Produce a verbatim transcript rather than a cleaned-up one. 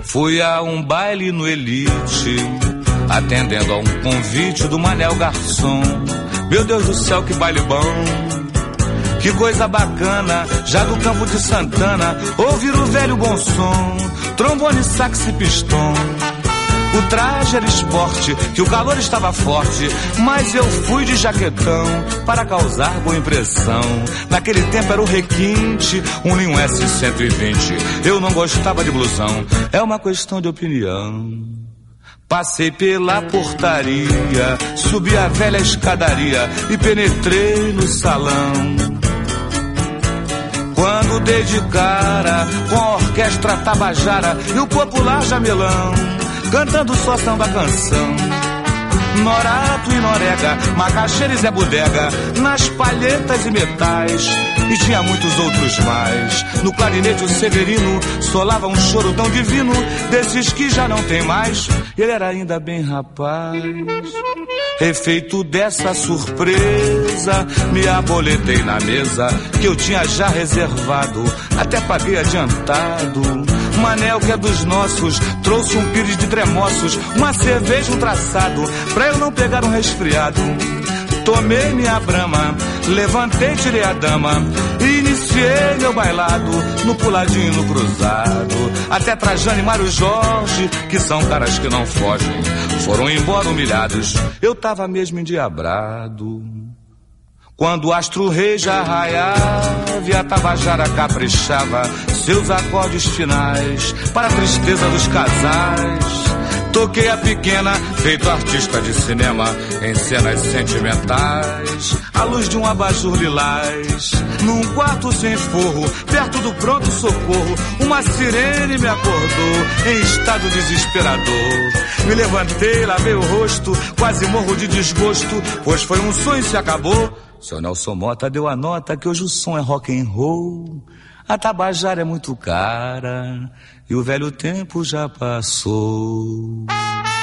Fui a um baile no Elite, atendendo a um convite do Manel Garçom. Meu Deus do céu, que baile bom, que coisa bacana, já do Campo de Santana, ouvir o velho bom som, trombone, sax e pistão. O traje era esporte, que o calor estava forte, mas eu fui de jaquetão para causar boa impressão. Naquele tempo era o requinte, um Linho S cento e vinte. Eu não gostava de blusão, é uma questão de opinião. Passei pela portaria, subi a velha escadaria e penetrei no salão. Quando dei de cara com a orquestra Tabajara e o popular Jamelão, cantando só samba canção. Norato e Norega, Macaxeira e Zé Bodega, nas palhetas e metais, e tinha muitos outros mais. No clarinete o Severino solava um choro tão divino, desses que já não tem mais. Ele era ainda bem rapaz. Efeito dessa surpresa, me aboletei na mesa que eu tinha já reservado, até paguei adiantado. Manel, que é dos nossos, trouxe um pires de tremoços, uma cerveja, um traçado, pra eu não pegar um resfriado. Tomei minha brama, levantei, tirei a dama e iniciei meu bailado no puladinho, no cruzado. Até Trajano e Mário Jorge, que são caras que não fogem, foram embora humilhados, eu tava mesmo endiabrado. Quando o astro-rei já raiava e a Tabajara caprichava seus acordes finais para a tristeza dos casais, toquei a pequena, feito artista de cinema, em cenas sentimentais, à luz de um abajur lilás. Num quarto sem forro, perto do pronto-socorro, uma sirene me acordou em estado desesperador. Me levantei, lavei o rosto, quase morro de desgosto, pois foi um sonho e se acabou. Seu Nelson Mota deu a nota que hoje o som é rock and roll. A Tabajara é muito cara e o velho tempo já passou.